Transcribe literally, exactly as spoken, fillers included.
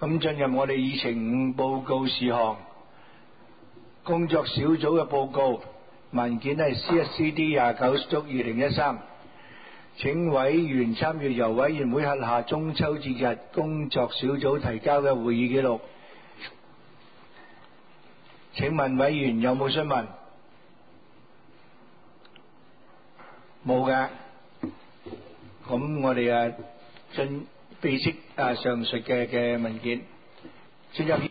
咁進入我哋議程五報告事項，工作小組嘅報告文件係 C S C D 廿九 二零一三，請委員參閱由委員會轄下中秋節日工作小組提交嘅會議記錄。請問委員有冇詢問？冇嘅。咁我哋啊進備悉啊上述嘅嘅文件，進入